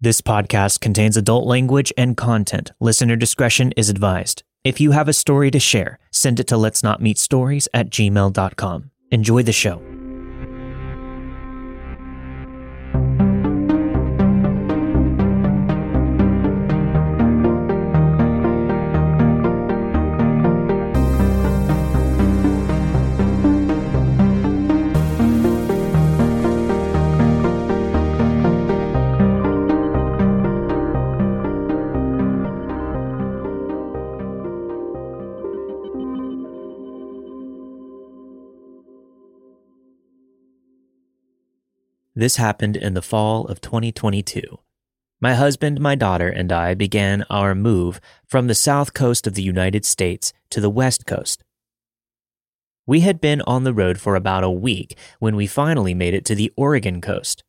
This podcast contains adult language and content. Listener discretion is advised. If you have a story to share, send it to letsnotmeetstories@gmail.com. Enjoy the show. This happened in the fall of 2022. My husband, my daughter, and I began our move from the south coast of the United States to the west coast. We had been on the road for about a week when we finally made it to the Oregon coast.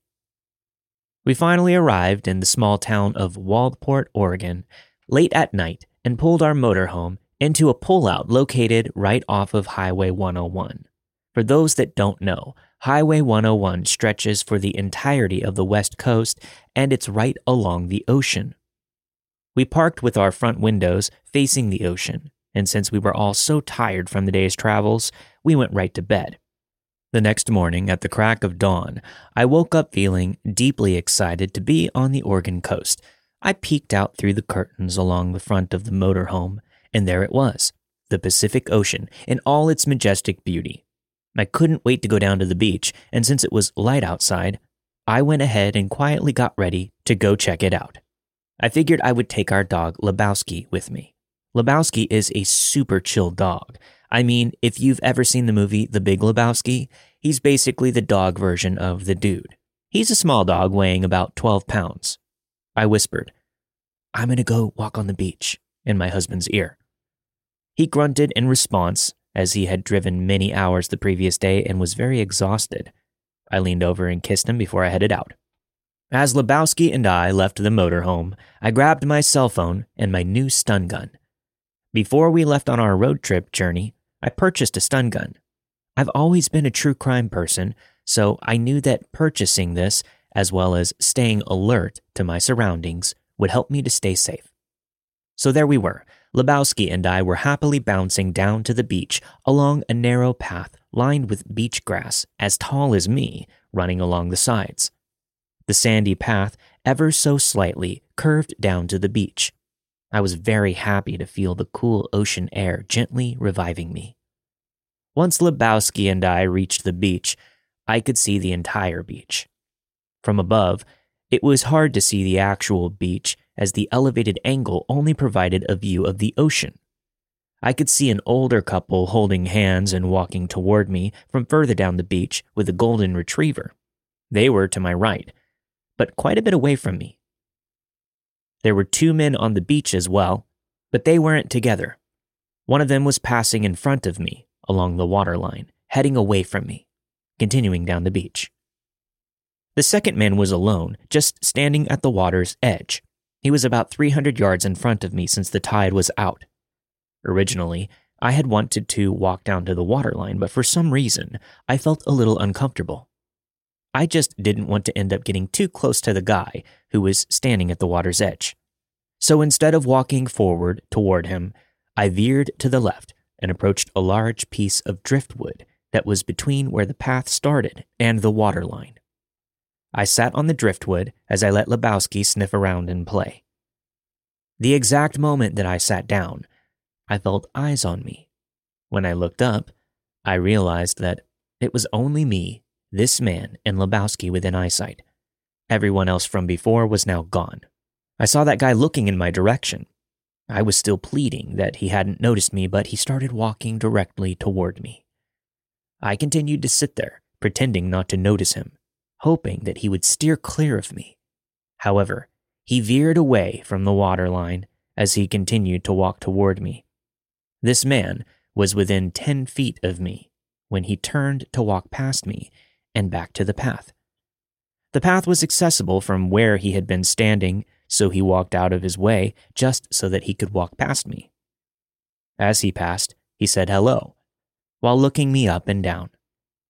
We finally arrived in the small town of Waldport, Oregon, late at night and pulled our motorhome into a pullout located right off of Highway 101. For those that don't know, Highway 101 stretches for the entirety of the West Coast, and it's right along the ocean. We parked with our front windows facing the ocean, and since we were all so tired from the day's travels, we went right to bed. The next morning, at the crack of dawn, I woke up feeling deeply excited to be on the Oregon coast. I peeked out through the curtains along the front of the motorhome, and there it was, the Pacific Ocean in all its majestic beauty. I couldn't wait to go down to the beach, and since it was light outside, I went ahead and quietly got ready to go check it out. I figured I would take our dog Lebowski with me. Lebowski is a super chill dog. I mean, if you've ever seen the movie The Big Lebowski, he's basically the dog version of the dude. He's a small dog weighing about 12 pounds. I whispered, "I'm gonna go walk on the beach," in my husband's ear. He grunted in response, as he had driven many hours the previous day and was very exhausted. I leaned over and kissed him before I headed out. As Lebowski and I left the motorhome, I grabbed my cell phone and my new stun gun. Before we left on our road trip journey, I purchased a stun gun. I've always been a true crime person, so I knew that purchasing this, as well as staying alert to my surroundings, would help me to stay safe. So there we were. Lebowski and I were happily bouncing down to the beach along a narrow path lined with beach grass as tall as me running along the sides. The sandy path, ever so slightly, curved down to the beach. I was very happy to feel the cool ocean air gently reviving me. Once Lebowski and I reached the beach, I could see the entire beach. From above, it was hard to see the actual beach as the elevated angle only provided a view of the ocean. I could see an older couple holding hands and walking toward me from further down the beach with a golden retriever. They were to my right, but quite a bit away from me. There were two men on the beach as well, but they weren't together. One of them was passing in front of me along the waterline, heading away from me, continuing down the beach. The second man was alone, just standing at the water's edge. He was about 300 yards in front of me since the tide was out. Originally, I had wanted to walk down to the waterline, but for some reason, I felt a little uncomfortable. I just didn't want to end up getting too close to the guy who was standing at the water's edge. So instead of walking forward toward him, I veered to the left and approached a large piece of driftwood that was between where the path started and the waterline. I sat on the driftwood as I let Lebowski sniff around and play. The exact moment that I sat down, I felt eyes on me. When I looked up, I realized that it was only me, this man, and Lebowski within eyesight. Everyone else from before was now gone. I saw that guy looking in my direction. I was still pleading that he hadn't noticed me, but he started walking directly toward me. I continued to sit there, pretending not to notice him, hoping that he would steer clear of me. However, he veered away from the waterline as he continued to walk toward me. This man was within 10 feet of me when he turned to walk past me and back to the path. The path was accessible from where he had been standing, so he walked out of his way just so that he could walk past me. As he passed, he said hello, while looking me up and down.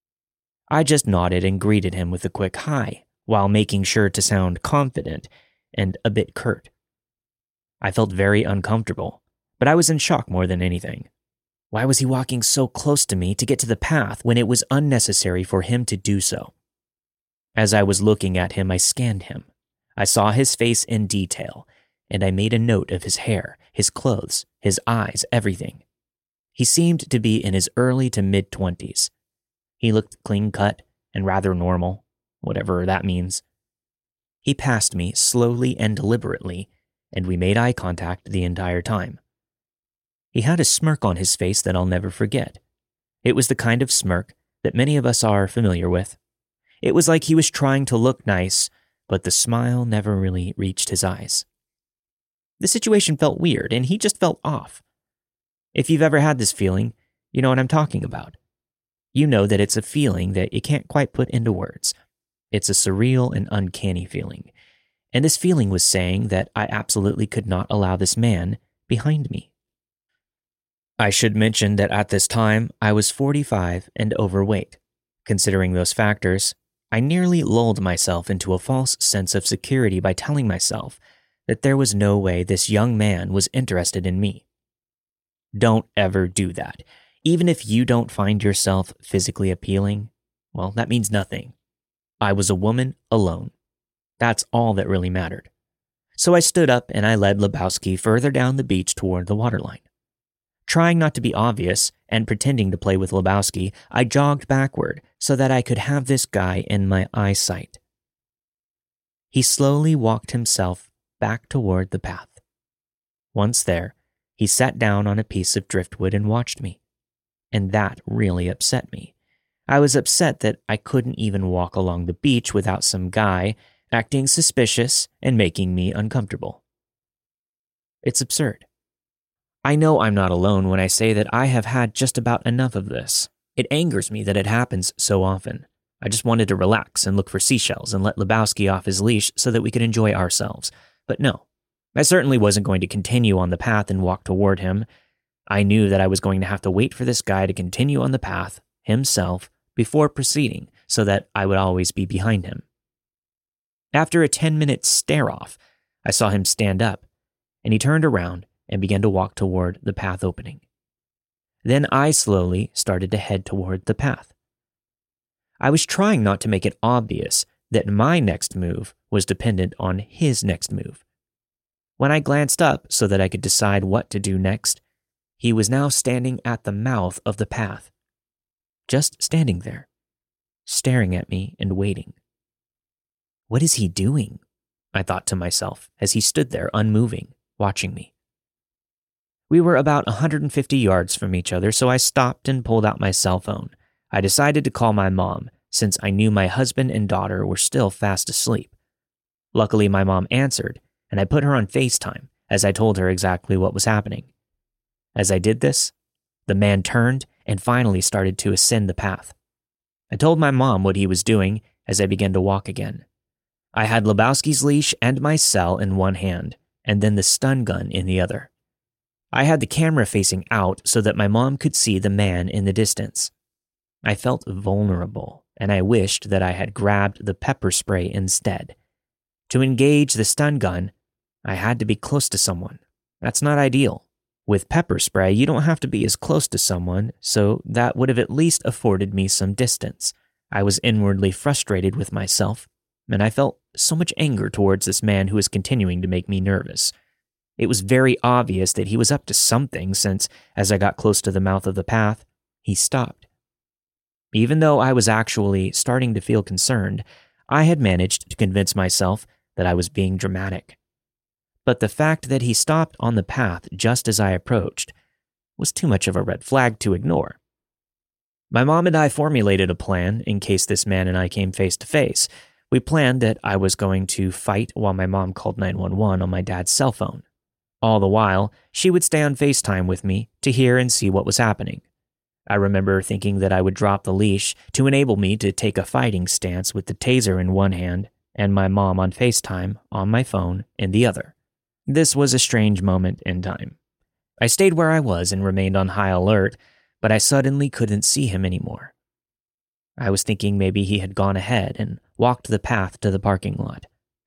I just nodded and greeted him with a quick hi, while making sure to sound confident and a bit curt. I felt very uncomfortable, but I was in shock more than anything. Why was he walking so close to me to get to the path when it was unnecessary for him to do so? As I was looking at him, I scanned him. I saw his face in detail, and I made a note of his hair, his clothes, his eyes, everything. He seemed to be in his early to mid-20s. He looked clean-cut and rather normal, whatever that means. He passed me slowly and deliberately, and we made eye contact the entire time. He had a smirk on his face that I'll never forget. It was the kind of smirk that many of us are familiar with. It was like he was trying to look nice, but the smile never really reached his eyes. The situation felt weird, and he just felt off. If you've ever had this feeling, you know what I'm talking about. You know that it's a feeling that you can't quite put into words. It's a surreal and uncanny feeling. And this feeling was saying that I absolutely could not allow this man behind me. I should mention that at this time, I was 45 and overweight. Considering those factors, I nearly lulled myself into a false sense of security by telling myself that there was no way this young man was interested in me. Don't ever do that. Even if you don't find yourself physically appealing, well, that means nothing. I was a woman alone. That's all that really mattered. So I stood up and I led Lebowski further down the beach toward the waterline. Trying not to be obvious and pretending to play with Lebowski, I jogged backward so that I could have this guy in my eyesight. He slowly walked himself back toward the path. Once there, he sat down on a piece of driftwood and watched me. And that really upset me. I was upset that I couldn't even walk along the beach without some guy acting suspicious and making me uncomfortable. It's absurd. I know I'm not alone when I say that I have had just about enough of this. It angers me that it happens so often. I just wanted to relax and look for seashells and let Lebowski off his leash so that we could enjoy ourselves. But no, I certainly wasn't going to continue on the path and walk toward him. I knew that I was going to have to wait for this guy to continue on the path, himself, before proceeding so that I would always be behind him. After a 10-minute stare-off, I saw him stand up, and he turned around and began to walk toward the path opening. Then I slowly started to head toward the path. I was trying not to make it obvious that my next move was dependent on his next move. When I glanced up so that I could decide what to do next, he was now standing at the mouth of the path. Just standing there, staring at me and waiting. What is he doing? I thought to myself as he stood there unmoving, watching me. We were about 150 yards from each other, so I stopped and pulled out my cell phone. I decided to call my mom, since I knew my husband and daughter were still fast asleep. Luckily, my mom answered, and I put her on FaceTime as I told her exactly what was happening. As I did this, the man turned and finally started to ascend the path. I told my mom what he was doing as I began to walk again. I had Lebowski's leash and my cell in one hand, and then the stun gun in the other. I had the camera facing out so that my mom could see the man in the distance. I felt vulnerable, and I wished that I had grabbed the pepper spray instead. To engage the stun gun, I had to be close to someone. That's not ideal. With pepper spray, you don't have to be as close to someone, so that would have at least afforded me some distance. I was inwardly frustrated with myself, and I felt so much anger towards this man who was continuing to make me nervous. It was very obvious that he was up to something since, as I got close to the mouth of the path, he stopped. Even though I was actually starting to feel concerned, I had managed to convince myself that I was being dramatic. But the fact that he stopped on the path just as I approached was too much of a red flag to ignore. My mom and I formulated a plan in case this man and I came face to face. We planned that I was going to fight while my mom called 911 on my dad's cell phone. All the while, she would stay on FaceTime with me to hear and see what was happening. I remember thinking that I would drop the leash to enable me to take a fighting stance with the taser in one hand and my mom on FaceTime on my phone in the other. This was a strange moment in time. I stayed where I was and remained on high alert, but I suddenly couldn't see him anymore. I was thinking maybe he had gone ahead and walked the path to the parking lot.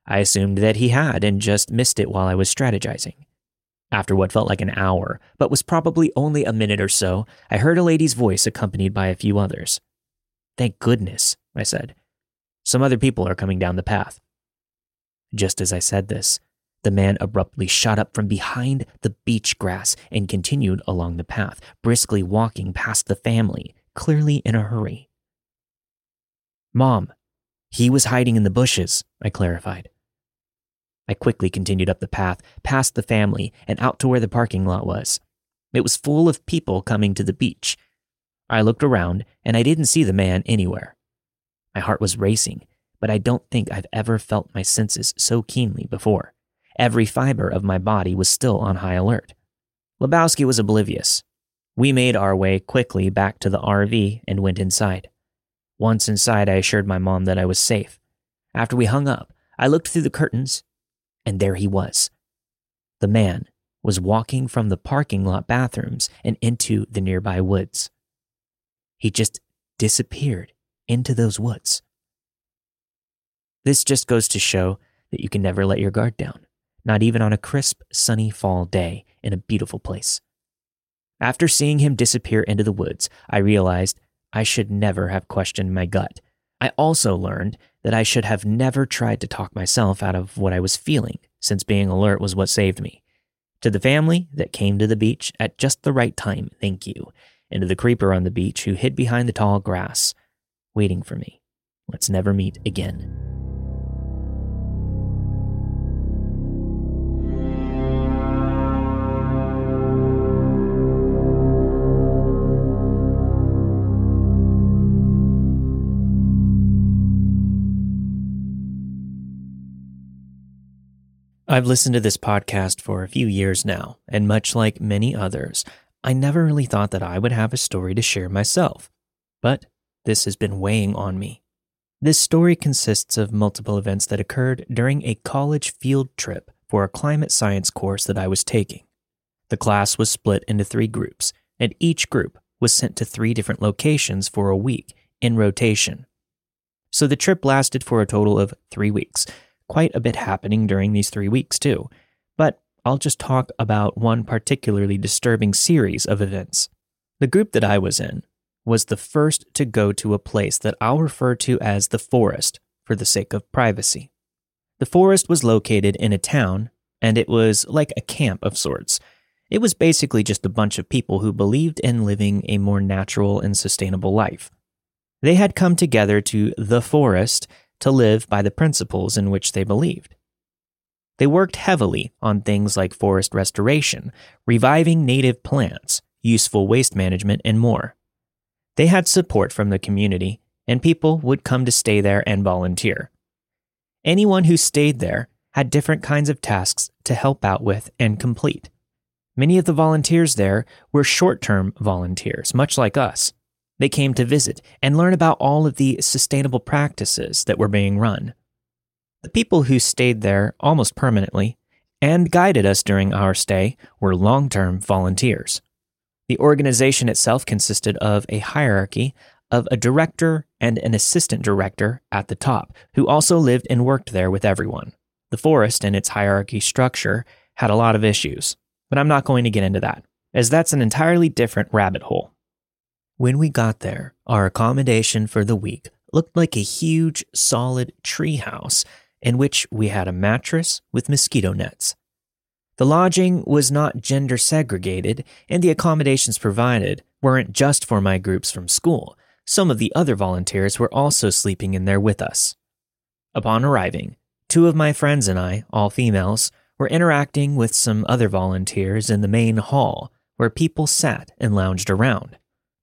I assumed that he had and just missed it while I was strategizing. After what felt like an hour, but was probably only a minute or so, I heard a lady's voice accompanied by a few others. "Thank goodness," I said. "Some other people are coming down the path." Just as I said this, the man abruptly shot up from behind the beach grass and continued along the path, briskly walking past the family, clearly in a hurry. "Mom, he was hiding in the bushes," I clarified. I quickly continued up the path, past the family, and out to where the parking lot was. It was full of people coming to the beach. I looked around, and I didn't see the man anywhere. My heart was racing, but I don't think I've ever felt my senses so keenly before. Every fiber of my body was still on high alert. Lebowski was oblivious. We made our way quickly back to the RV and went inside. Once inside, I assured my mom that I was safe. After we hung up, I looked through the curtains, and there he was. The man was walking from the parking lot bathrooms and into the nearby woods. He just disappeared into those woods. This just goes to show that you can never let your guard down, not even on a crisp, sunny fall day in a beautiful place. After seeing him disappear into the woods, I realized I should never have questioned my gut. I also learned that I should have never tried to talk myself out of what I was feeling, since being alert was what saved me. To the family that came to the beach at just the right time, thank you. And to the creeper on the beach who hid behind the tall grass, waiting for me. Let's never meet again. I've listened to this podcast for a few years now, and much like many others, I never really thought that I would have a story to share myself. But this has been weighing on me. This story consists of multiple events that occurred during a college field trip for a climate science course that I was taking. The class was split into 3 groups, and each group was sent to 3 different locations for a week in rotation. So the trip lasted for a total of 3 weeks. Quite a bit happening during these 3 weeks too, but I'll just talk about one particularly disturbing series of events. The group that I was in was the first to go to a place that I'll refer to as the forest for the sake of privacy. The forest was located in a town, and it was like a camp of sorts. It was basically just a bunch of people who believed in living a more natural and sustainable life. They had come together to the forest to live by the principles in which they believed. They worked heavily on things like forest restoration, reviving native plants, useful waste management, and more. They had support from the community, and people would come to stay there and volunteer. Anyone who stayed there had different kinds of tasks to help out with and complete. Many of the volunteers there were short-term volunteers, much like us. They came to visit and learn about all of the sustainable practices that were being run. The people who stayed there almost permanently and guided us during our stay were long-term volunteers. The organization itself consisted of a hierarchy of a director and an assistant director at the top, who also lived and worked there with everyone. The forest and its hierarchy structure had a lot of issues, but I'm not going to get into that, as that's an entirely different rabbit hole. When we got there, our accommodation for the week looked like a huge, solid treehouse in which we had a mattress with mosquito nets. The lodging was not gender segregated, and the accommodations provided weren't just for my groups from school. Some of the other volunteers were also sleeping in there with us. Upon arriving, 2 of my friends and I, all females, were interacting with some other volunteers in the main hall where people sat and lounged around.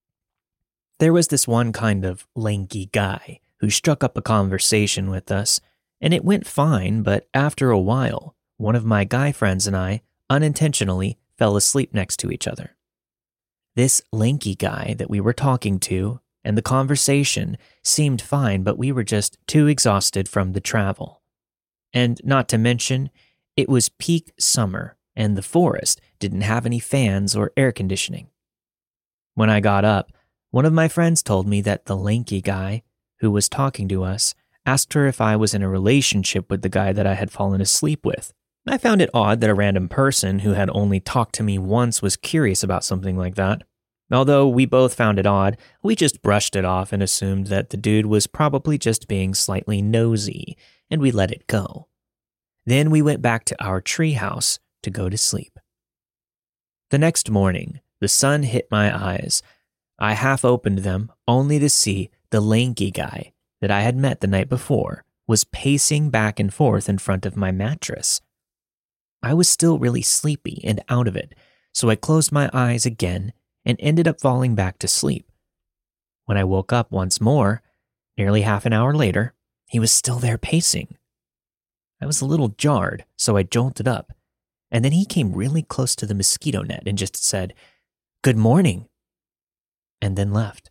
There was this one kind of lanky guy who struck up a conversation with us, and it went fine, but after a while, one of my guy friends and I unintentionally fell asleep next to each other. This lanky guy that we were talking to and the conversation seemed fine, but we were just too exhausted from the travel. And not to mention, it was peak summer, and the forest didn't have any fans or air conditioning. When I got up, one of my friends told me that the lanky guy who was talking to us asked her if I was in a relationship with the guy that I had fallen asleep with. I found it odd that a random person who had only talked to me once was curious about something like that. Although we both found it odd, we just brushed it off and assumed that the dude was probably just being slightly nosy, and we let it go. Then we went back to our treehouse to go to sleep. The next morning, the sun hit my eyes. I half opened them only to see the lanky guy that I had met the night before was pacing back and forth in front of my mattress. I was still really sleepy and out of it, so I closed my eyes again and ended up falling back to sleep. When I woke up once more, nearly half an hour later, he was still there pacing. I was a little jarred, so I jolted up, and then he came really close to the mosquito net and just said, "Good morning," and then left.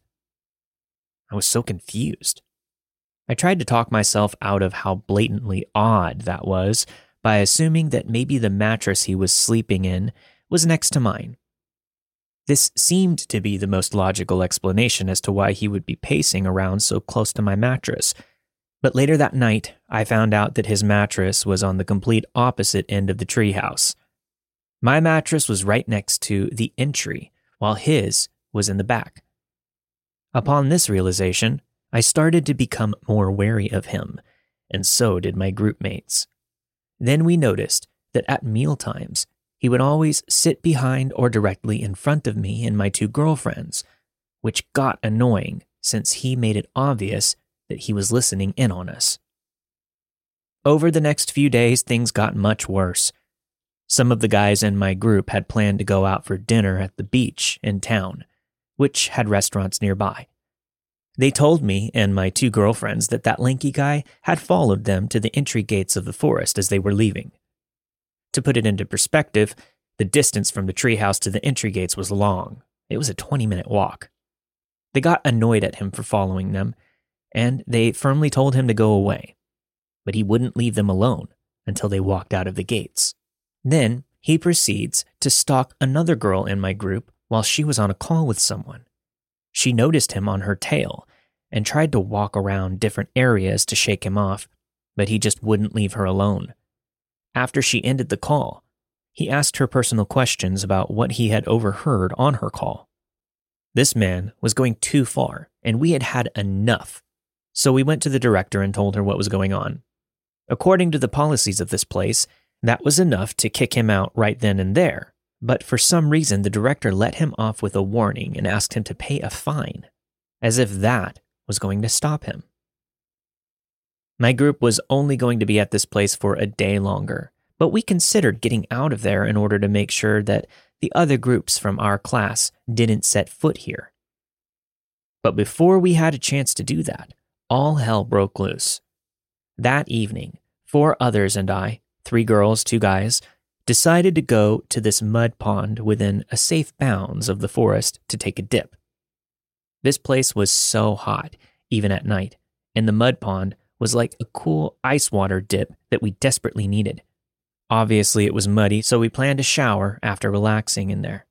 I was so confused. I tried to talk myself out of how blatantly odd that was by assuming that maybe the mattress he was sleeping in was next to mine. This seemed to be the most logical explanation as to why he would be pacing around so close to my mattress. But later that night, I found out that his mattress was on the complete opposite end of the treehouse. My mattress was right next to the entry, while his was in the back. Upon this realization, I started to become more wary of him, and so did my group mates. Then we noticed that at mealtimes, he would always sit behind or directly in front of me and my two girlfriends, which got annoying since he made it obvious that he was listening in on us. Over the next few days, things got much worse. Some of the guys in my group had planned to go out for dinner at the beach in town, which had restaurants nearby. They told me and my two girlfriends that lanky guy had followed them to the entry gates of the forest as they were leaving. To put it into perspective, the distance from the treehouse to the entry gates was long. It was a 20-minute walk. They got annoyed at him for following them, and they firmly told him to go away. But he wouldn't leave them alone until they walked out of the gates. Then he proceeds to stalk another girl in my group while she was on a call with someone. She noticed him on her tail and tried to walk around different areas to shake him off, but he just wouldn't leave her alone. After she ended the call, he asked her personal questions about what he had overheard on her call. This man was going too far, and we had had enough. So we went to the director and told her what was going on. According to the policies of this place, that was enough to kick him out right then and there. But for some reason, the director let him off with a warning and asked him to pay a fine, as if that was going to stop him. My group was only going to be at this place for a day longer, but we considered getting out of there in order to make sure that the other groups from our class didn't set foot here. But before we had a chance to do that, all hell broke loose. That evening, 4 others and I, 3 girls, 2 guys, decided to go to this mud pond within a safe bounds of the forest to take a dip. This place was so hot, even at night, and the mud pond was like a cool ice water dip that we desperately needed. Obviously, it was muddy, so we planned to shower after relaxing in there.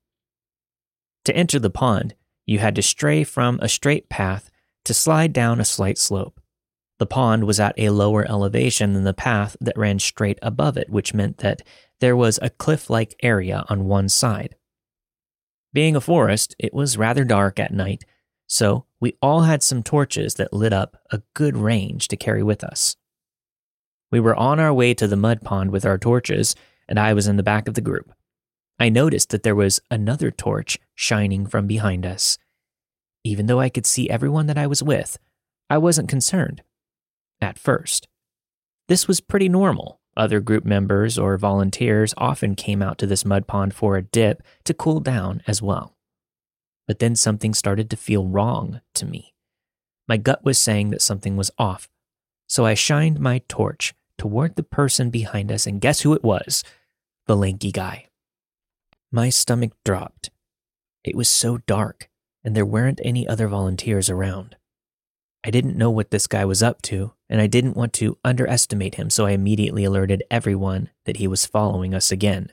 To enter the pond, you had to stray from a straight path to slide down a slight slope. The pond was at a lower elevation than the path that ran straight above it, which meant that there was a cliff-like area on one side. Being a forest, it was rather dark at night, so we all had some torches that lit up a good range to carry with us. We were on our way to the mud pond with our torches, and I was in the back of the group. I noticed that there was another torch shining from behind us. Even though I could see everyone that I was with, I wasn't concerned. At first. This was pretty normal. Other group members or volunteers often came out to this mud pond for a dip to cool down as well. But then something started to feel wrong to me. My gut was saying that something was off, so I shined my torch toward the person behind us, and guess who it was? The lanky guy. My stomach dropped. It was so dark, and there weren't any other volunteers around. I didn't know what this guy was up to, and I didn't want to underestimate him, so I immediately alerted everyone that he was following us again.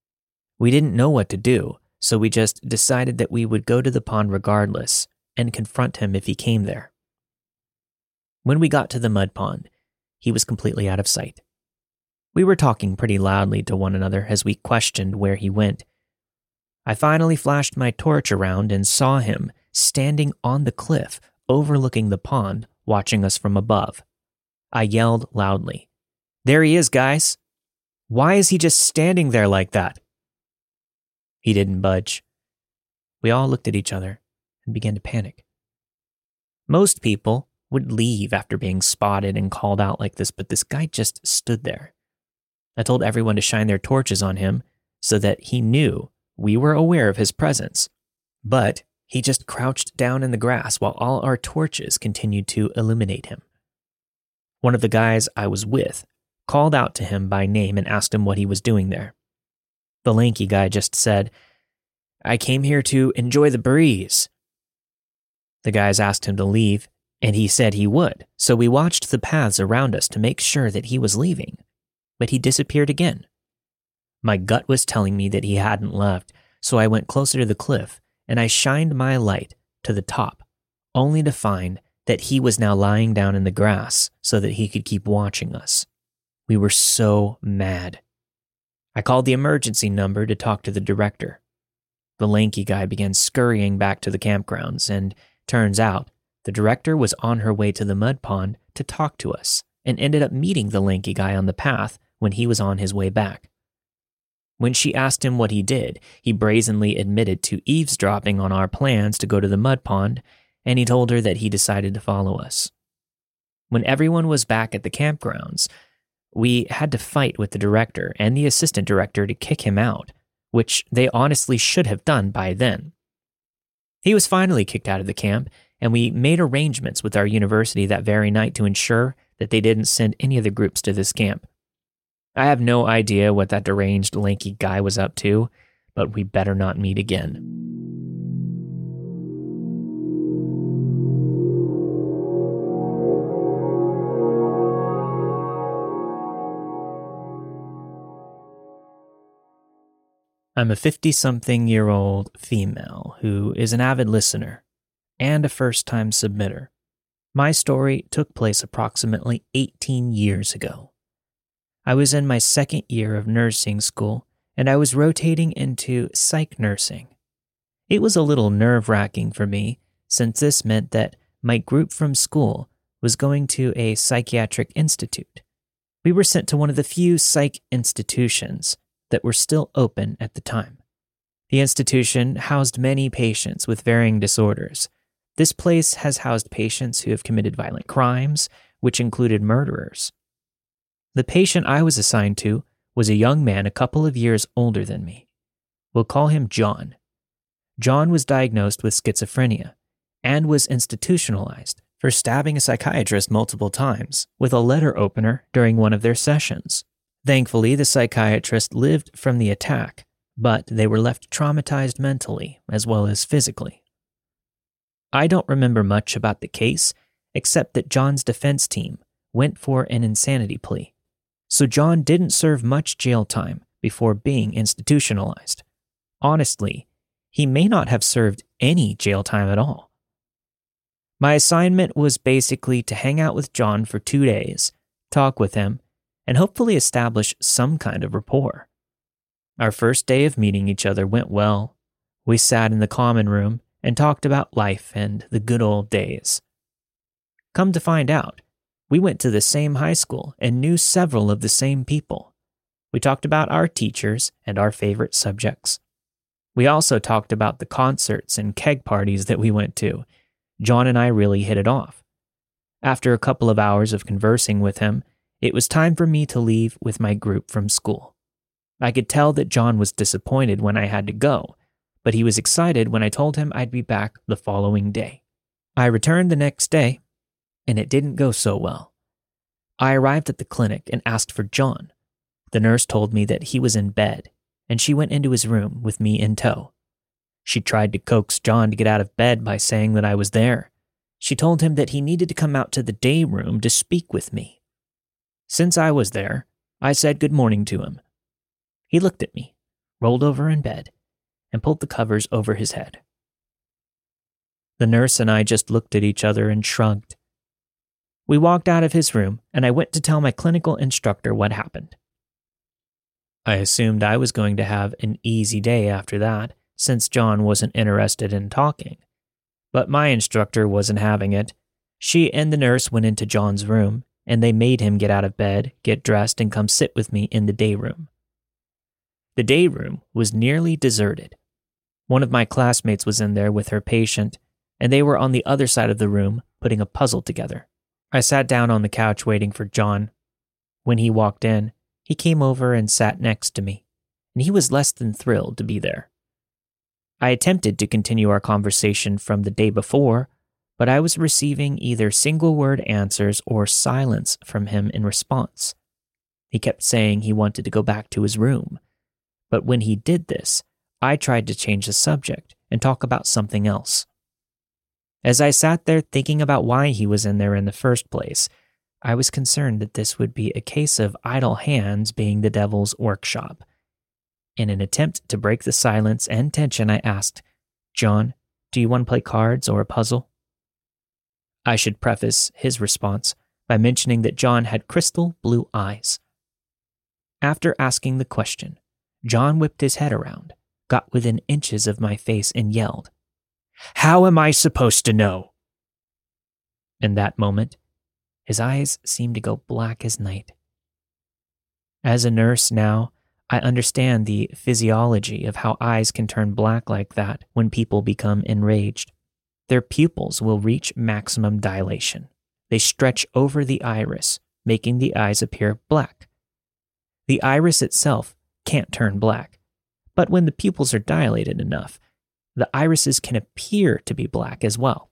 We didn't know what to do, so we just decided that we would go to the pond regardless and confront him if he came there. When we got to the mud pond, he was completely out of sight. We were talking pretty loudly to one another as we questioned where he went. I finally flashed my torch around and saw him standing on the cliff overlooking the pond, watching us from above. I yelled loudly, "There he is, guys! Why is he just standing there like that?" He didn't budge. We all looked at each other and began to panic. Most people would leave after being spotted and called out like this, but this guy just stood there. I told everyone to shine their torches on him so that he knew we were aware of his presence, but he just crouched down in the grass while all our torches continued to illuminate him. One of the guys I was with called out to him by name and asked him what he was doing there. The lanky guy just said, "I came here to enjoy the breeze." The guys asked him to leave, and he said he would, so we watched the paths around us to make sure that he was leaving, but he disappeared again. My gut was telling me that he hadn't left, so I went closer to the cliff and I shined my light to the top, only to find that he was now lying down in the grass so that he could keep watching us. We were so mad. I called the emergency number to talk to the director. The lanky guy began scurrying back to the campgrounds, and turns out the director was on her way to the mud pond to talk to us and ended up meeting the lanky guy on the path when he was on his way back. When she asked him what he did, he brazenly admitted to eavesdropping on our plans to go to the mud pond, and he told her that he decided to follow us. When everyone was back at the campgrounds, we had to fight with the director and the assistant director to kick him out, which they honestly should have done by then. He was finally kicked out of the camp, and we made arrangements with our university that very night to ensure that they didn't send any of the groups to this camp. I have no idea what that deranged, lanky guy was up to, but we better not meet again. I'm a 50-something-year-old female who is an avid listener and a first-time submitter. My story took place approximately 18 years ago. I was in my second year of nursing school, and I was rotating into psych nursing. It was a little nerve-wracking for me, since this meant that my group from school was going to a psychiatric institute. We were sent to one of the few psych institutions that were still open at the time. The institution housed many patients with varying disorders. This place has housed patients who have committed violent crimes, which included murderers. The patient I was assigned to was a young man a couple of years older than me. We'll call him John. John was diagnosed with schizophrenia and was institutionalized for stabbing a psychiatrist multiple times with a letter opener during one of their sessions. Thankfully, the psychiatrist lived from the attack, but they were left traumatized mentally as well as physically. I don't remember much about the case, except that John's defense team went for an insanity plea. So John didn't serve much jail time before being institutionalized. Honestly, he may not have served any jail time at all. My assignment was basically to hang out with John for 2 days, talk with him, and hopefully establish some kind of rapport. Our first day of meeting each other went well. We sat in the common room and talked about life and the good old days. Come to find out, we went to the same high school and knew several of the same people. We talked about our teachers and our favorite subjects. We also talked about the concerts and keg parties that we went to. John and I really hit it off. After a couple of hours of conversing with him, it was time for me to leave with my group from school. I could tell that John was disappointed when I had to go, but he was excited when I told him I'd be back the following day. I returned the next day, and it didn't go so well. I arrived at the clinic and asked for John. The nurse told me that he was in bed, and she went into his room with me in tow. She tried to coax John to get out of bed by saying that I was there. She told him that he needed to come out to the day room to speak with me. Since I was there, I said good morning to him. He looked at me, rolled over in bed, and pulled the covers over his head. The nurse and I just looked at each other and shrugged. We walked out of his room, and I went to tell my clinical instructor what happened. I assumed I was going to have an easy day after that, since John wasn't interested in talking. But my instructor wasn't having it. She and the nurse went into John's room, and they made him get out of bed, get dressed, and come sit with me in the day room. The day room was nearly deserted. One of my classmates was in there with her patient, and they were on the other side of the room putting a puzzle together. I sat down on the couch waiting for John. When he walked in, he came over and sat next to me, and he was less than thrilled to be there. I attempted to continue our conversation from the day before, but I was receiving either single-word answers or silence from him in response. He kept saying he wanted to go back to his room, but when he did this, I tried to change the subject and talk about something else. As I sat there thinking about why he was in there in the first place, I was concerned that this would be a case of idle hands being the devil's workshop. In an attempt to break the silence and tension, I asked, "John, do you want to play cards or a puzzle?" I should preface his response by mentioning that John had crystal blue eyes. After asking the question, John whipped his head around, got within inches of my face, and yelled, "How am I supposed to know?" In that moment, his eyes seemed to go black as night. As a nurse now, I understand the physiology of how eyes can turn black like that when people become enraged. Their pupils will reach maximum dilation. They stretch over the iris, making the eyes appear black. The iris itself can't turn black, but when the pupils are dilated enough, the irises can appear to be black as well.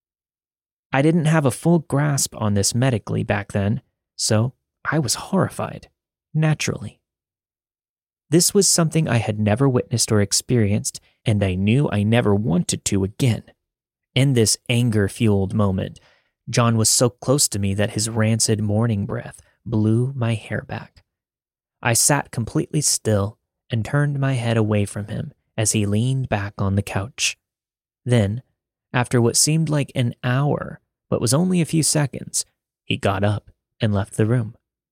I didn't have a full grasp on this medically back then, so I was horrified, naturally. This was something I had never witnessed or experienced, and I knew I never wanted to again. In this anger-fueled moment, John was so close to me that his rancid morning breath blew my hair back. I sat completely still and turned my head away from him as he leaned back on the couch. Then, after what seemed like an hour, but was only a few seconds, he got up and left the room.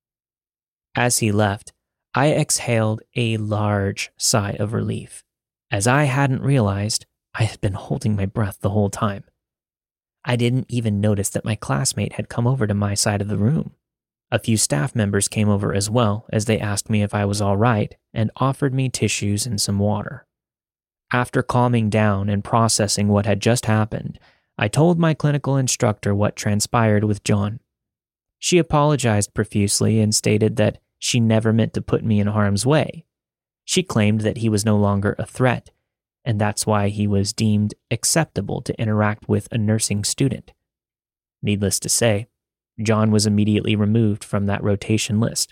As he left, I exhaled a large sigh of relief, as I hadn't realized I had been holding my breath the whole time. I didn't even notice that my classmate had come over to my side of the room. A few staff members came over as well, as they asked me if I was all right and offered me tissues and some water. After calming down and processing what had just happened, I told my clinical instructor what transpired with John. She apologized profusely and stated that she never meant to put me in harm's way. She claimed that he was no longer a threat, and that's why he was deemed acceptable to interact with a nursing student. Needless to say, John was immediately removed from that rotation list.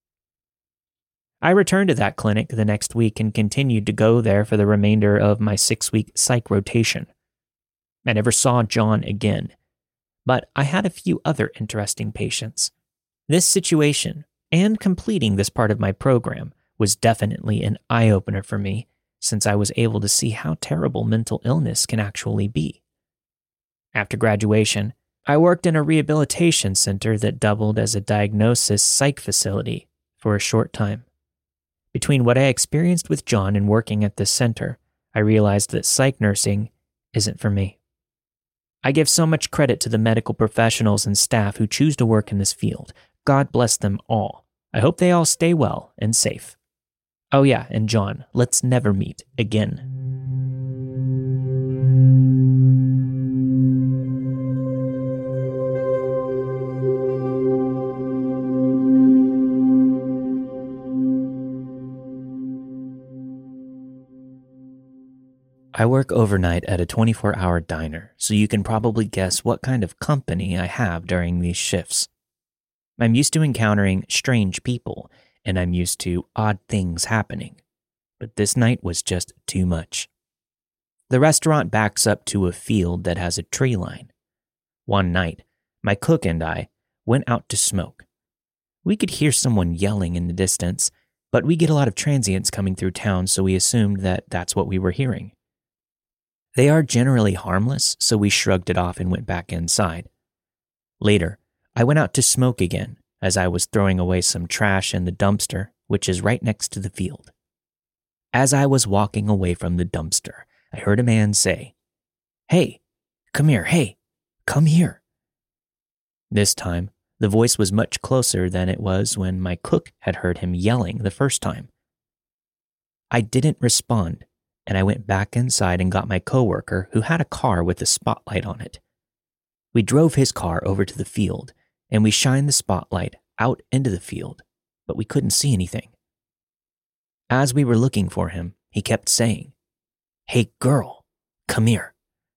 I returned to that clinic the next week and continued to go there for the remainder of my 6-week psych rotation. I never saw John again, but I had a few other interesting patients. This situation, and completing this part of my program, was definitely an eye-opener for me, since I was able to see how terrible mental illness can actually be. After graduation, I worked in a rehabilitation center that doubled as a diagnosis psych facility for a short time. Between what I experienced with John and working at this center, I realized that psych nursing isn't for me. I give so much credit to the medical professionals and staff who choose to work in this field. God bless them all. I hope they all stay well and safe. Oh yeah, and John, let's never meet again. I work overnight at a 24-hour diner, so you can probably guess what kind of company I have during these shifts. I'm used to encountering strange people, and I'm used to odd things happening. But this night was just too much. The restaurant backs up to a field that has a tree line. One night, my cook and I went out to smoke. We could hear someone yelling in the distance, but we get a lot of transients coming through town, so we assumed that that's what we were hearing. They are generally harmless, so we shrugged it off and went back inside. Later, I went out to smoke again as I was throwing away some trash in the dumpster, which is right next to the field. As I was walking away from the dumpster, I heard a man say, "Hey, come here, hey, come here." This time, the voice was much closer than it was when my cook had heard him yelling the first time. I didn't respond, and I went back inside and got my coworker who had a car with a spotlight on it. We drove his car over to the field, and we shined the spotlight out into the field, but we couldn't see anything. As we were looking for him, he kept saying, "Hey girl, come here."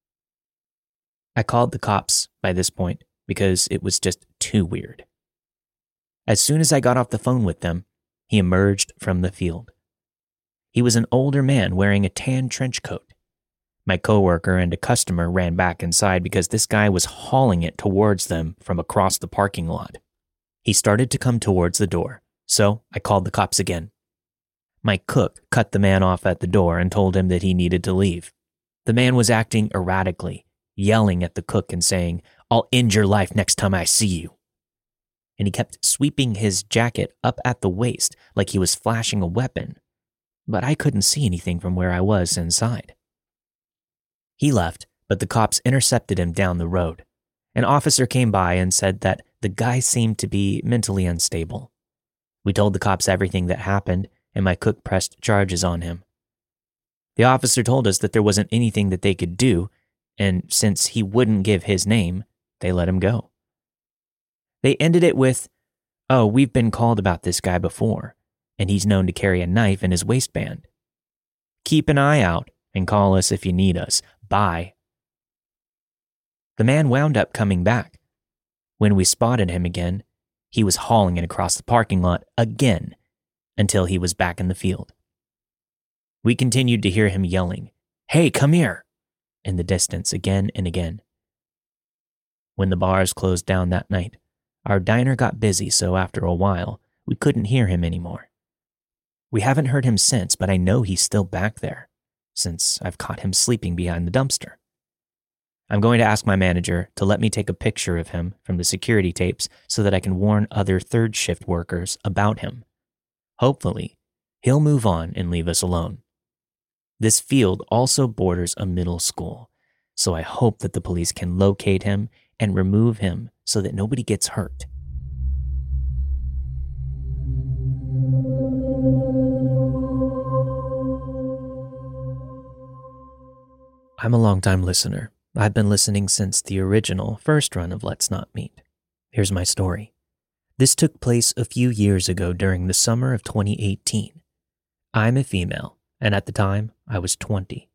I called the cops by this point because it was just too weird. As soon as I got off the phone with them, he emerged from the field. He was an older man wearing a tan trench coat. My coworker and a customer ran back inside because this guy was hauling it towards them from across the parking lot. He started to come towards the door, so I called the cops again. My cook cut the man off at the door and told him that he needed to leave. The man was acting erratically, yelling at the cook and saying, "I'll end your life next time I see you." And he kept sweeping his jacket up at the waist like he was flashing a weapon, but I couldn't see anything from where I was inside. He left, but the cops intercepted him down the road. An officer came by and said that the guy seemed to be mentally unstable. We told the cops everything that happened, and my cook pressed charges on him. The officer told us that there wasn't anything that they could do, and since he wouldn't give his name, they let him go. They ended it with, "Oh, we've been called about this guy before, and he's known to carry a knife in his waistband. Keep an eye out and call us if you need us. Bye." The man wound up coming back. When we spotted him again, he was hauling it across the parking lot again until he was back in the field. We continued to hear him yelling, "Hey, come here," in the distance again and again. When the bars closed down that night, our diner got busy, so after a while, we couldn't hear him anymore. We haven't heard him since, but I know he's still back there, since I've caught him sleeping behind the dumpster. I'm going to ask my manager to let me take a picture of him from the security tapes so that I can warn other third shift workers about him. Hopefully, he'll move on and leave us alone. This field also borders a middle school, so I hope that the police can locate him and remove him so that nobody gets hurt. I'm a longtime listener. I've been listening since the original first run of Let's Not Meet. Here's my story. This took place a few years ago during the summer of 2018. I'm a female, and at the time, I was 20.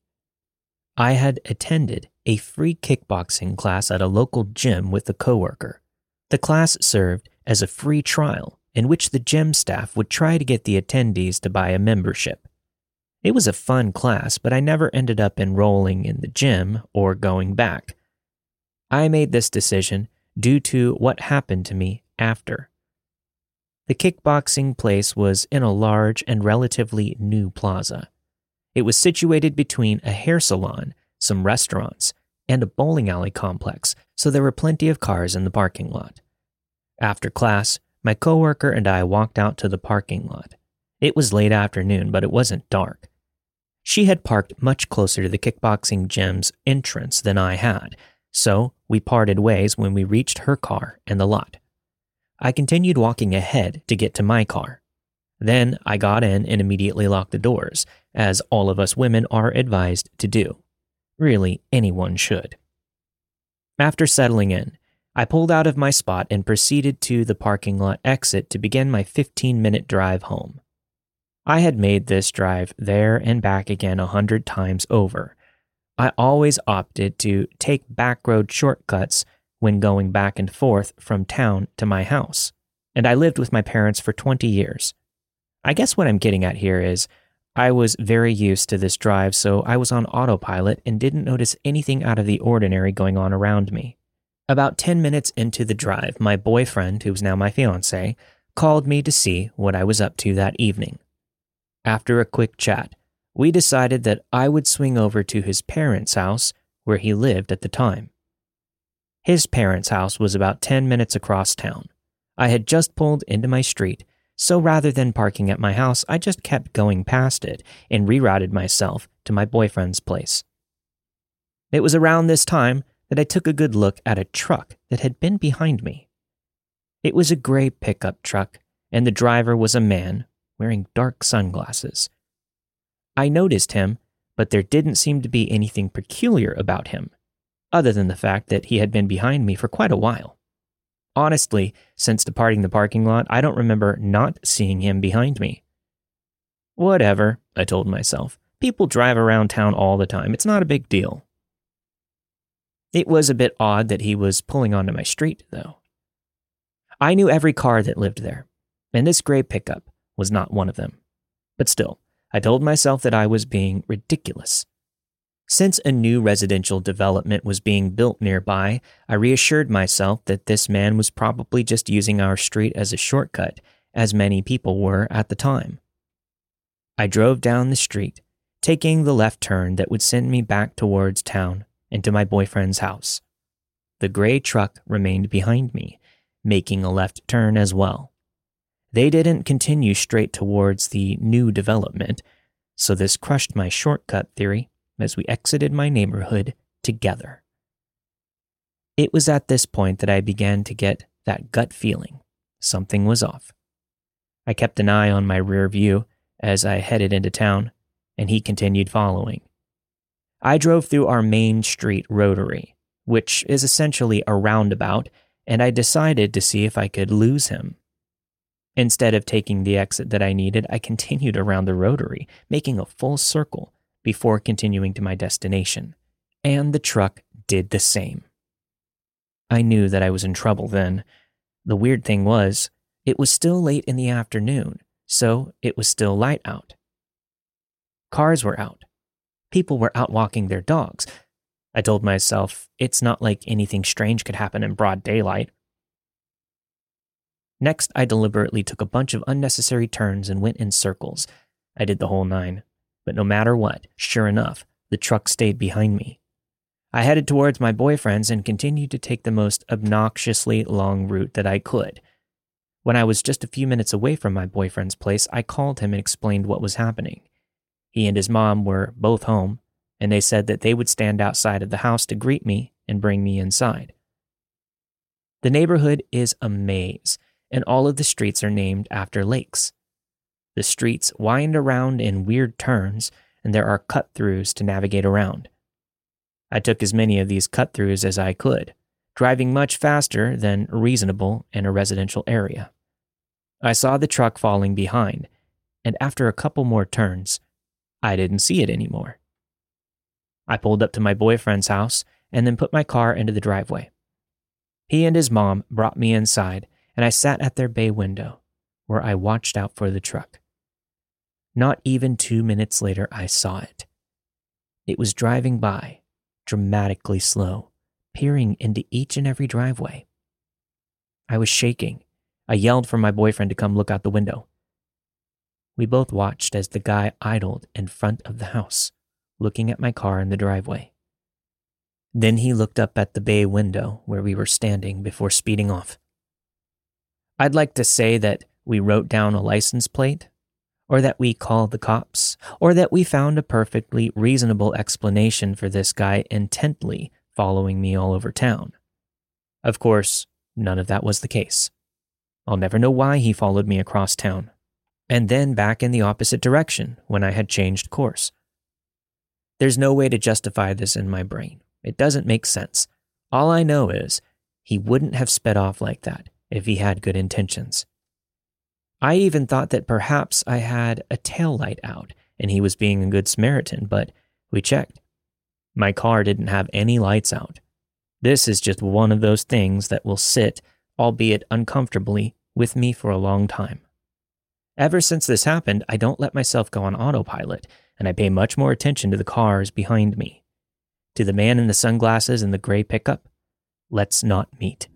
I had attended a free kickboxing class at a local gym with a coworker. The class served as a free trial in which the gym staff would try to get the attendees to buy a membership. It was a fun class, but I never ended up enrolling in the gym or going back. I made this decision due to what happened to me after. The kickboxing place was in a large and relatively new plaza. It was situated between a hair salon, some restaurants, and a bowling alley complex, so there were plenty of cars in the parking lot. After class, my coworker and I walked out to the parking lot. It was late afternoon, but it wasn't dark. She had parked much closer to the kickboxing gym's entrance than I had, so we parted ways when we reached her car and the lot. I continued walking ahead to get to my car. Then I got in and immediately locked the doors, as all of us women are advised to do. Really, anyone should. After settling in, I pulled out of my spot and proceeded to the parking lot exit to begin my 15-minute drive home. I had made this drive there and back again 100 times over. I always opted to take backroad shortcuts when going back and forth from town to my house, and I lived with my parents for 20 years. I guess what I'm getting at here is I was very used to this drive, so I was on autopilot and didn't notice anything out of the ordinary going on around me. About 10 minutes into the drive, my boyfriend, who's now my fiancé, called me to see what I was up to that evening. After a quick chat, we decided that I would swing over to his parents' house where he lived at the time. His parents' house was about 10 minutes across town. I had just pulled into my street, so rather than parking at my house, I just kept going past it and rerouted myself to my boyfriend's place. It was around this time that I took a good look at a truck that had been behind me. It was a gray pickup truck, and the driver was a man wearing dark sunglasses. I noticed him, but there didn't seem to be anything peculiar about him, other than the fact that he had been behind me for quite a while. Honestly, since departing the parking lot, I don't remember not seeing him behind me. Whatever, I told myself. People drive around town all the time. It's not a big deal. It was a bit odd that he was pulling onto my street, though. I knew every car that lived there, and this gray pickup was not one of them. But still, I told myself that I was being ridiculous. Since a new residential development was being built nearby, I reassured myself that this man was probably just using our street as a shortcut, as many people were at the time. I drove down the street, taking the left turn that would send me back towards town and to my boyfriend's house. The gray truck remained behind me, making a left turn as well. They didn't continue straight towards the new development, so this crushed my shortcut theory as we exited my neighborhood together. It was at this point that I began to get that gut feeling something was off. I kept an eye on my rear view as I headed into town, and he continued following. I drove through our main street rotary, which is essentially a roundabout, and I decided to see if I could lose him. Instead of taking the exit that I needed, I continued around the rotary, making a full circle before continuing to my destination, and the truck did the same. I knew that I was in trouble then. The weird thing was, it was still late in the afternoon, so it was still light out. Cars were out. People were out walking their dogs. I told myself, it's not like anything strange could happen in broad daylight. Next, I deliberately took a bunch of unnecessary turns and went in circles. I did the whole 9. But no matter what, sure enough, the truck stayed behind me. I headed towards my boyfriend's and continued to take the most obnoxiously long route that I could. When I was just a few minutes away from my boyfriend's place, I called him and explained what was happening. He and his mom were both home, and they said that they would stand outside of the house to greet me and bring me inside. The neighborhood is a maze, and all of the streets are named after lakes. The streets wind around in weird turns, and there are cut-throughs to navigate around. I took as many of these cut-throughs as I could, driving much faster than reasonable in a residential area. I saw the truck falling behind, and after a couple more turns, I didn't see it anymore. I pulled up to my boyfriend's house and then put my car into the driveway. He and his mom brought me inside, and I sat at their bay window, where I watched out for the truck. Not even 2 minutes later, I saw it. It was driving by, dramatically slow, peering into each and every driveway. I was shaking. I yelled for my boyfriend to come look out the window. We both watched as the guy idled in front of the house, looking at my car in the driveway. Then he looked up at the bay window where we were standing before speeding off. I'd like to say that we wrote down a license plate, or that we called the cops, or that we found a perfectly reasonable explanation for this guy intently following me all over town. Of course, none of that was the case. I'll never know why he followed me across town, and then back in the opposite direction when I had changed course. There's no way to justify this in my brain. It doesn't make sense. All I know is he wouldn't have sped off like that if he had good intentions. I even thought that perhaps I had a tail light out and he was being a good Samaritan, but we checked. My car didn't have any lights out. This is just one of those things that will sit, albeit uncomfortably, with me for a long time. Ever since this happened, I don't let myself go on autopilot, and I pay much more attention to the cars behind me. To the man in the sunglasses and the gray pickup, let's not meet.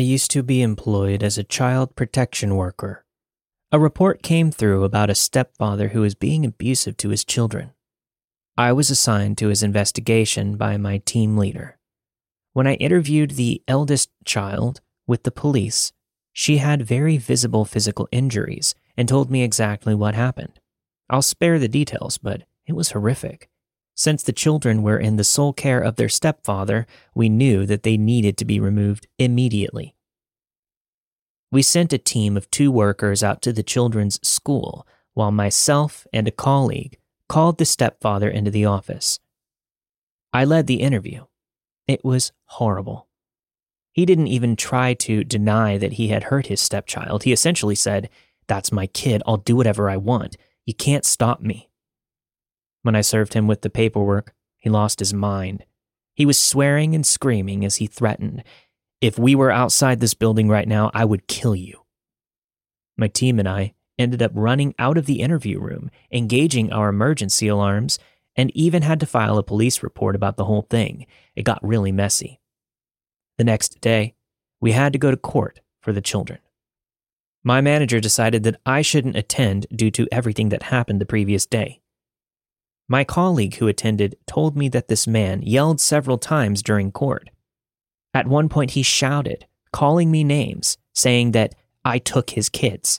used to be employed as a child protection worker. A report came through about a stepfather who was being abusive to his children. I was assigned to his investigation by my team leader. When I interviewed the eldest child with the police, she had very visible physical injuries and told me exactly what happened. I'll spare the details, but it was horrific. Since the children were in the sole care of their stepfather, we knew that they needed to be removed immediately. We sent a team of 2 workers out to the children's school, while myself and a colleague called the stepfather into the office. I led the interview. It was horrible. He didn't even try to deny that he had hurt his stepchild. He essentially said, "That's my kid. I'll do whatever I want. You can't stop me." When I served him with the paperwork, he lost his mind. He was swearing and screaming as he threatened, "If we were outside this building right now, I would kill you." My team and I ended up running out of the interview room, engaging our emergency alarms, and even had to file a police report about the whole thing. It got really messy. The next day, we had to go to court for the children. My manager decided that I shouldn't attend due to everything that happened the previous day. My colleague who attended told me that this man yelled several times during court. At one point, he shouted, calling me names, saying that I took his kids.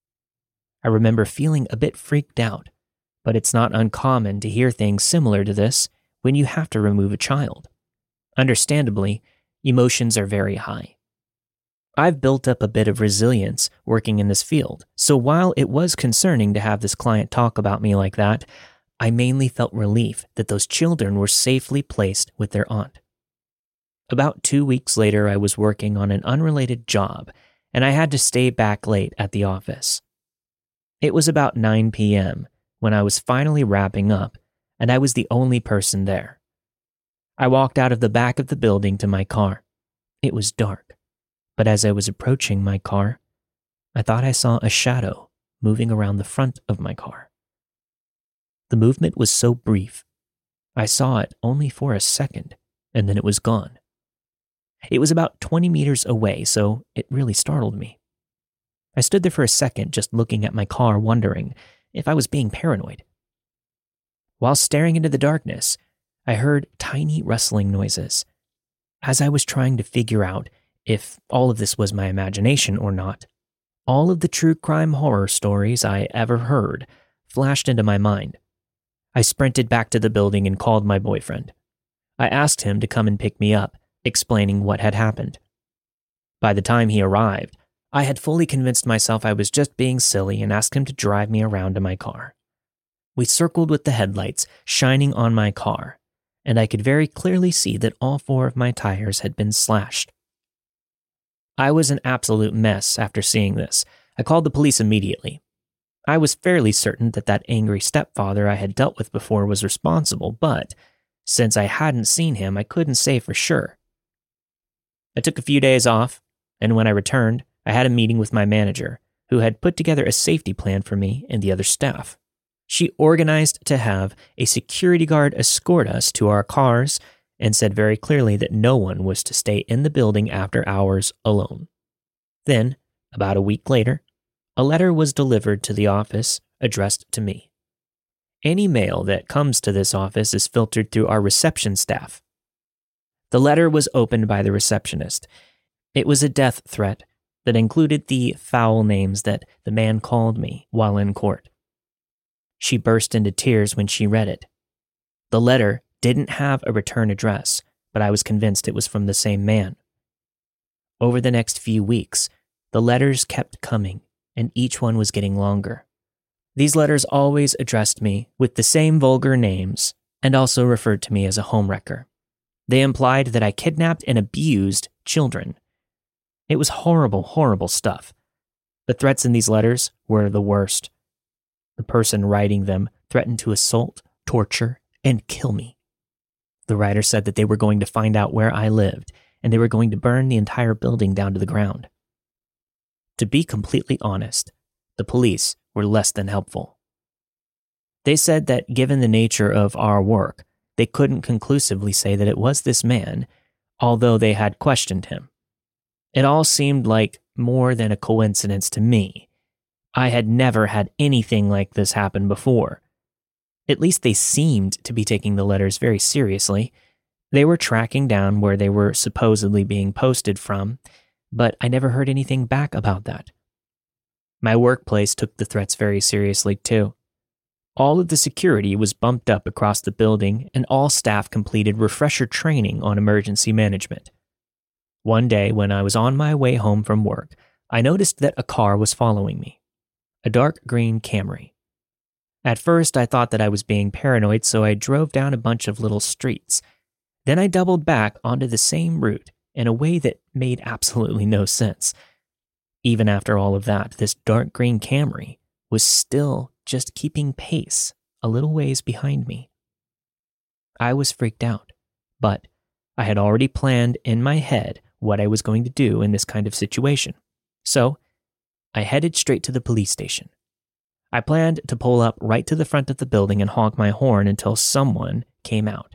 I remember feeling a bit freaked out, but it's not uncommon to hear things similar to this when you have to remove a child. Understandably, emotions are very high. I've built up a bit of resilience working in this field, so while it was concerning to have this client talk about me like that, I mainly felt relief that those children were safely placed with their aunt. About 2 weeks later, I was working on an unrelated job, and I had to stay back late at the office. It was about 9 p.m. when I was finally wrapping up, and I was the only person there. I walked out of the back of the building to my car. It was dark, but as I was approaching my car, I thought I saw a shadow moving around the front of my car. The movement was so brief. I saw it only for a second, and then it was gone. It was about 20 meters away, so it really startled me. I stood there for a second just looking at my car, wondering if I was being paranoid. While staring into the darkness, I heard tiny rustling noises. As I was trying to figure out if all of this was my imagination or not, all of the true crime horror stories I ever heard flashed into my mind. I sprinted back to the building and called my boyfriend. I asked him to come and pick me up, explaining what had happened. By the time he arrived, I had fully convinced myself I was just being silly and asked him to drive me around to my car. We circled with the headlights shining on my car, and I could very clearly see that all 4 of my tires had been slashed. I was an absolute mess after seeing this. I called the police immediately. I was fairly certain that that angry stepfather I had dealt with before was responsible, but since I hadn't seen him, I couldn't say for sure. I took a few days off, and when I returned, I had a meeting with my manager, who had put together a safety plan for me and the other staff. She organized to have a security guard escort us to our cars and said very clearly that no one was to stay in the building after hours alone. Then, about a week later, a letter was delivered to the office addressed to me. Any mail that comes to this office is filtered through our reception staff. The letter was opened by the receptionist. It was a death threat that included the foul names that the man called me while in court. She burst into tears when she read it. The letter didn't have a return address, but I was convinced it was from the same man. Over the next few weeks, the letters kept coming, and each one was getting longer. These letters always addressed me with the same vulgar names and also referred to me as a homewrecker. They implied that I kidnapped and abused children. It was horrible, horrible stuff. The threats in these letters were the worst. The person writing them threatened to assault, torture, and kill me. The writer said that they were going to find out where I lived, and they were going to burn the entire building down to the ground. To be completely honest, the police were less than helpful. They said that given the nature of our work, they couldn't conclusively say that it was this man, although they had questioned him. It all seemed like more than a coincidence to me. I had never had anything like this happen before. At least they seemed to be taking the letters very seriously. They were tracking down where they were supposedly being posted from, but I never heard anything back about that. My workplace took the threats very seriously too. All of the security was bumped up across the building, and all staff completed refresher training on emergency management. One day, when I was on my way home from work, I noticed that a car was following me. A dark green Camry. At first, I thought that I was being paranoid, so I drove down a bunch of little streets. Then I doubled back onto the same route in a way that made absolutely no sense. Even after all of that, this dark green Camry was still just keeping pace a little ways behind me. I was freaked out, but I had already planned in my head what I was going to do in this kind of situation. So I headed straight to the police station. I planned to pull up right to the front of the building and honk my horn until someone came out.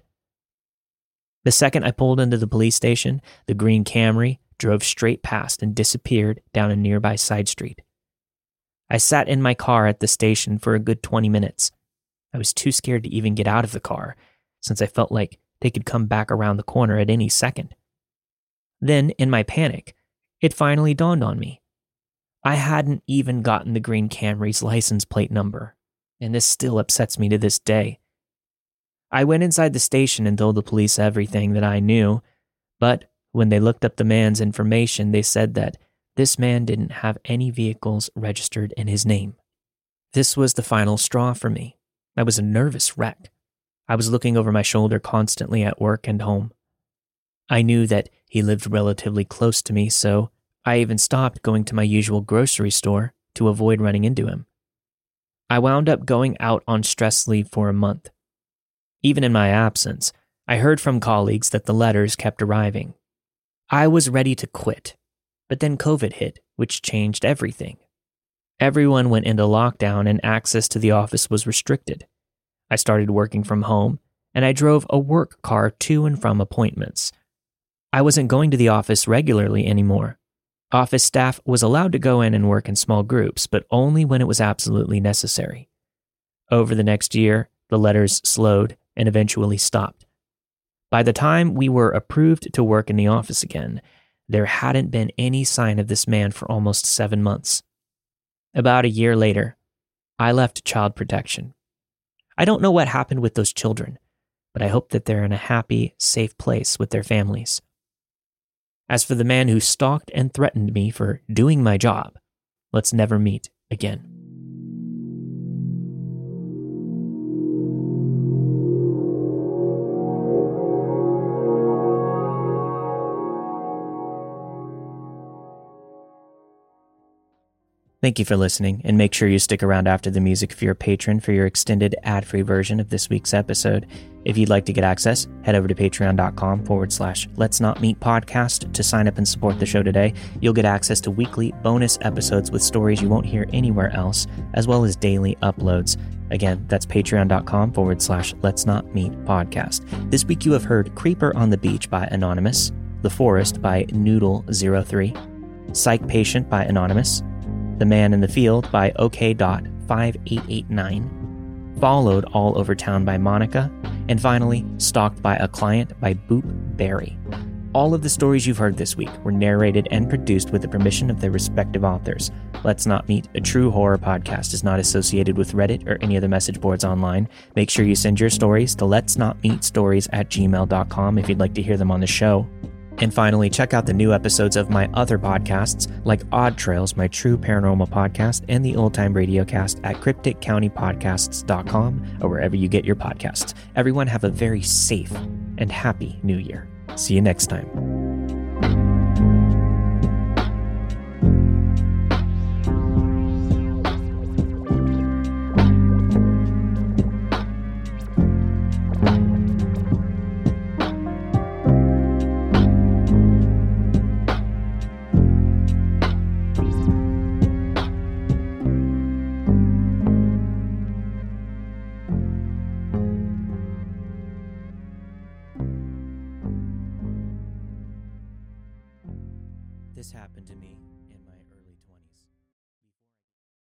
The second I pulled into the police station, the green Camry drove straight past and disappeared down a nearby side street. I sat in my car at the station for a good 20 minutes. I was too scared to even get out of the car, since I felt like they could come back around the corner at any second. Then, in my panic, it finally dawned on me. I hadn't even gotten the green Camry's license plate number, and this still upsets me to this day. I went inside the station and told the police everything that I knew, but when they looked up the man's information, they said that this man didn't have any vehicles registered in his name. This was the final straw for me. I was a nervous wreck. I was looking over my shoulder constantly at work and home. I knew that he lived relatively close to me, so I even stopped going to my usual grocery store to avoid running into him. I wound up going out on stress leave for a month. Even in my absence, I heard from colleagues that the letters kept arriving. I was ready to quit, but then COVID hit, which changed everything. Everyone went into lockdown and access to the office was restricted. I started working from home, and I drove a work car to and from appointments. I wasn't going to the office regularly anymore. Office staff was allowed to go in and work in small groups, but only when it was absolutely necessary. Over the next year, the letters slowed and eventually stopped. By the time we were approved to work in the office again, there hadn't been any sign of this man for almost 7 months. About a year later, I left child protection. I don't know what happened with those children, but I hope that they're in a happy, safe place with their families. As for the man who stalked and threatened me for doing my job, let's never meet again. Thank you for listening, and make sure you stick around after the music if you're a patron for your extended ad-free version of this week's episode. If you'd like to get access, head over to patreon.com/Let's Not Meet podcast to sign up and support the show today. You'll get access to weekly bonus episodes with stories you won't hear anywhere else, as well as daily uploads. Again, that's patreon.com/Let's Not Meet podcast. This week you have heard Creeper on the Beach by Anonymous, The Forest by Noodle03, Psych Patient by Anonymous, The Man in the Field by OK.5889, Followed All Over Town by Monica, and finally, Stalked by a Client by Boop Berry. All of the stories you've heard this week were narrated and produced with the permission of their respective authors. Let's Not Meet, a true horror podcast, is not associated with Reddit or any other message boards online. Make sure you send your stories to letsnotmeetstories@gmail.com if you'd like to hear them on the show. And finally, check out the new episodes of my other podcasts, like Odd Trails, my true paranormal podcast, and the Old Time Radiocast at crypticcountypodcasts.com or wherever you get your podcasts. Everyone have a very safe and happy new year. See you next time.